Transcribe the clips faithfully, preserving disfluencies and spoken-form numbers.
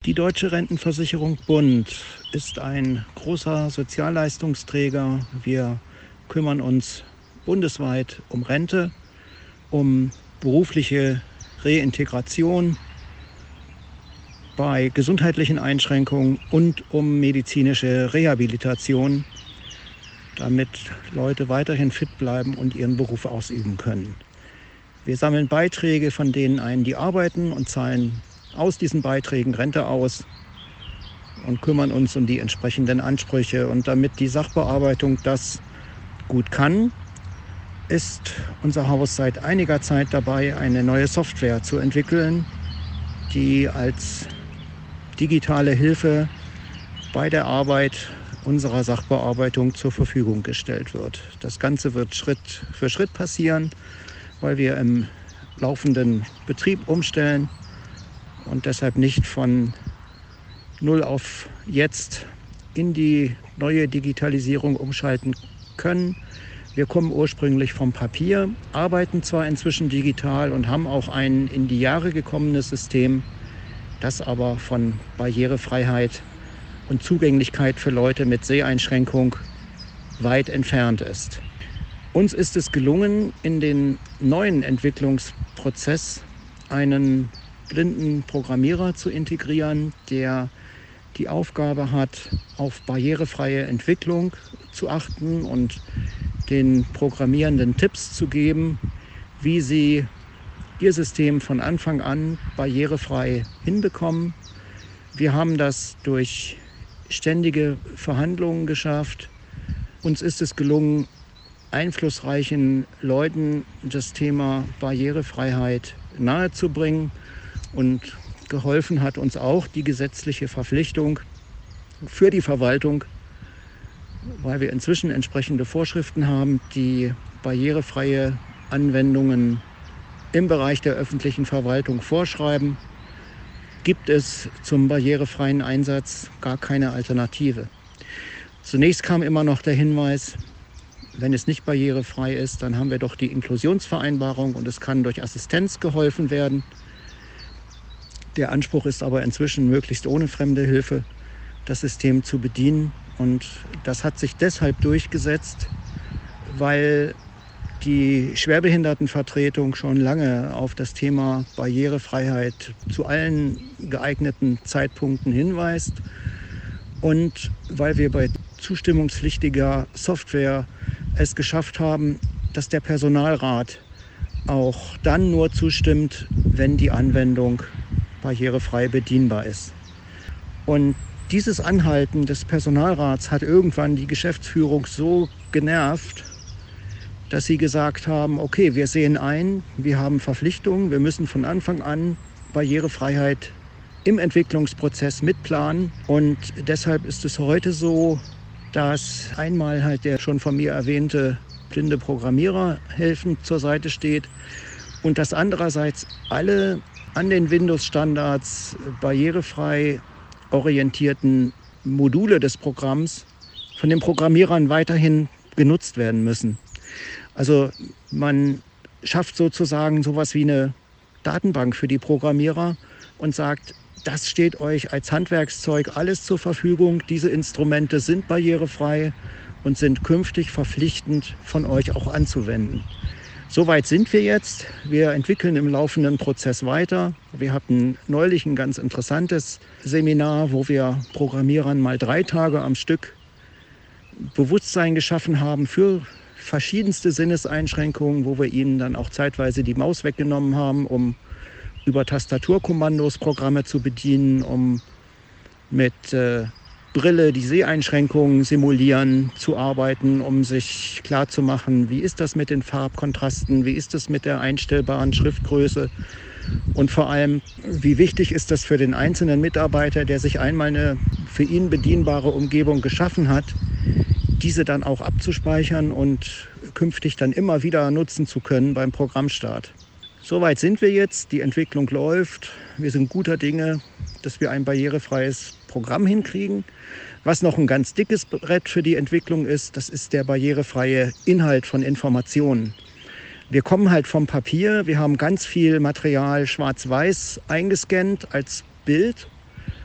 Die Deutsche Rentenversicherung Bund ist ein großer Sozialleistungsträger. Wir kümmern uns bundesweit um Rente, um berufliche Reintegration bei gesundheitlichen Einschränkungen und um medizinische Rehabilitation, damit Leute weiterhin fit bleiben und ihren Beruf ausüben können. Wir sammeln Beiträge von denen ein, die arbeiten, und zahlen aus diesen Beiträgen Rente aus und kümmern uns um die entsprechenden Ansprüche. Und damit die Sachbearbeitung das gut kann, ist unser Haus seit einiger Zeit dabei, eine neue Software zu entwickeln, die als digitale Hilfe bei der Arbeit unserer Sachbearbeitung zur Verfügung gestellt wird. Das Ganze wird Schritt für Schritt passieren, weil wir im laufenden Betrieb umstellen und deshalb nicht von null auf jetzt in die neue Digitalisierung umschalten können. Wir kommen ursprünglich vom Papier, arbeiten zwar inzwischen digital und haben auch ein in die Jahre gekommenes System, das aber von Barrierefreiheit und Zugänglichkeit für Leute mit Seheinschränkung weit entfernt ist. Uns ist es gelungen, in den neuen Entwicklungsprozess einen blinden Programmierer zu integrieren, der die Aufgabe hat, auf barrierefreie Entwicklung zu achten und den Programmierenden Tipps zu geben, wie sie ihr System von Anfang an barrierefrei hinbekommen. Wir haben das durch ständige Verhandlungen geschafft. Uns ist es gelungen, einflussreichen Leuten das Thema Barrierefreiheit nahezubringen. Und geholfen hat uns auch die gesetzliche Verpflichtung für die Verwaltung, weil wir inzwischen entsprechende Vorschriften haben, die barrierefreie Anwendungen im Bereich der öffentlichen Verwaltung vorschreiben, gibt es zum barrierefreien Einsatz gar keine Alternative. Zunächst kam immer noch der Hinweis, wenn es nicht barrierefrei ist, dann haben wir doch die Inklusionsvereinbarung und es kann durch Assistenz geholfen werden. Der Anspruch ist aber inzwischen, möglichst ohne fremde Hilfe das System zu bedienen. Und das hat sich deshalb durchgesetzt, weil die Schwerbehindertenvertretung schon lange auf das Thema Barrierefreiheit zu allen geeigneten Zeitpunkten hinweist. Und weil wir bei zustimmungspflichtiger Software es geschafft haben, dass der Personalrat auch dann nur zustimmt, wenn die Anwendung barrierefrei bedienbar ist. Und dieses Anhalten des Personalrats hat irgendwann die Geschäftsführung so genervt, dass sie gesagt haben, okay, wir sehen ein, wir haben Verpflichtungen, wir müssen von Anfang an Barrierefreiheit im Entwicklungsprozess mitplanen. Und deshalb ist es heute so, dass einmal halt der schon von mir erwähnte blinde Programmierer helfend zur Seite steht und dass andererseits alle an den Windows-Standards barrierefrei orientierten Module des Programms von den Programmierern weiterhin genutzt werden müssen. Also man schafft sozusagen sowas wie eine Datenbank für die Programmierer und sagt, das steht euch als Handwerkszeug alles zur Verfügung. Diese Instrumente sind barrierefrei und sind künftig verpflichtend von euch auch anzuwenden. Soweit sind wir jetzt. Wir entwickeln im laufenden Prozess weiter. Wir hatten neulich ein ganz interessantes Seminar, wo wir Programmierern mal drei Tage am Stück Bewusstsein geschaffen haben für verschiedenste Sinneseinschränkungen, wo wir ihnen dann auch zeitweise die Maus weggenommen haben, um über Tastaturkommandos Programme zu bedienen, um mit äh, Brille die Seheinschränkungen simulieren, zu arbeiten, um sich klarzumachen, wie ist das mit den Farbkontrasten, wie ist das mit der einstellbaren Schriftgröße und vor allem, wie wichtig ist das für den einzelnen Mitarbeiter, der sich einmal eine für ihn bedienbare Umgebung geschaffen hat, diese dann auch abzuspeichern und künftig dann immer wieder nutzen zu können beim Programmstart. Soweit sind wir jetzt, die Entwicklung läuft. Wir sind guter Dinge, dass wir ein barrierefreies Programm hinkriegen. Was noch ein ganz dickes Brett für die Entwicklung ist, das ist der barrierefreie Inhalt von Informationen. Wir kommen halt vom Papier, wir haben ganz viel Material schwarz-weiß eingescannt als Bild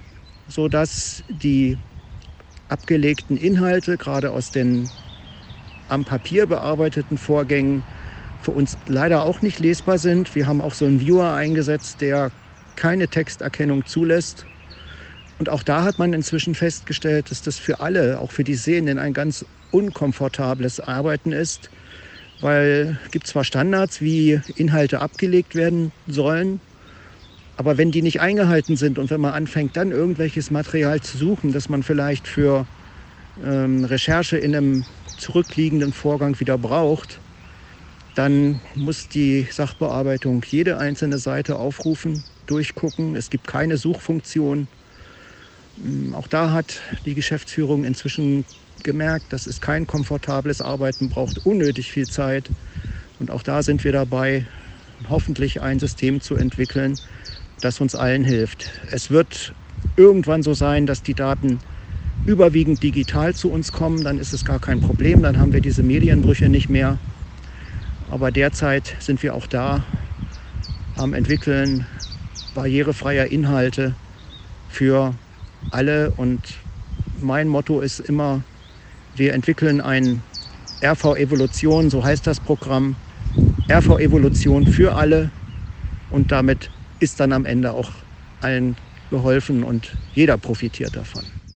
sodass die abgelegten Inhalte, gerade aus den am Papier bearbeiteten Vorgängen, für uns leider auch nicht lesbar sind. Wir haben auch so einen Viewer eingesetzt, der keine Texterkennung zulässt. Und auch da hat man inzwischen festgestellt, dass das für alle, auch für die Sehenden, ein ganz unkomfortables Arbeiten ist, weil es gibt zwar Standards, wie Inhalte abgelegt werden sollen, aber wenn die nicht eingehalten sind und wenn man anfängt, dann irgendwelches Material zu suchen, das man vielleicht für ähm, Recherche in einem zurückliegenden Vorgang wieder braucht, dann muss die Sachbearbeitung jede einzelne Seite aufrufen, durchgucken. Es gibt keine Suchfunktion. Auch da hat die Geschäftsführung inzwischen gemerkt, dass es kein komfortables Arbeiten braucht, unnötig viel Zeit. Und auch da sind wir dabei, hoffentlich ein System zu entwickeln, das uns allen hilft. Es wird irgendwann so sein, dass die Daten überwiegend digital zu uns kommen. Dann ist es gar kein Problem, dann haben wir diese Medienbrüche nicht mehr. Aber derzeit sind wir auch da am Entwickeln barrierefreier Inhalte für alle. Und mein Motto ist immer, wir entwickeln ein R V-Evolution, so heißt das Programm, R V-Evolution für alle. Und damit ist dann am Ende auch allen geholfen und jeder profitiert davon.